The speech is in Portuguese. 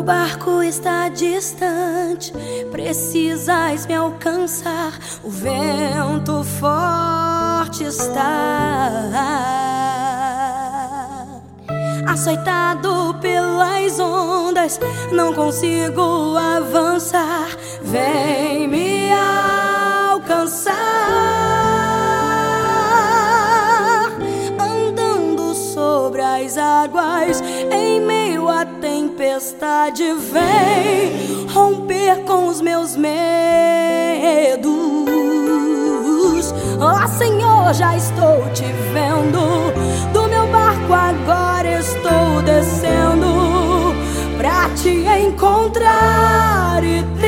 barco está distante, precisas me alcançar. O vento forte está, açoitado pelas ondas, não consigo avançar. Vem me alcançar, andando sobre as águas em meio à tempestade. Vem romper com os meus medos. Oh Senhor, já estou te vendo, do meu barco agora estou descendo pra te encontrar e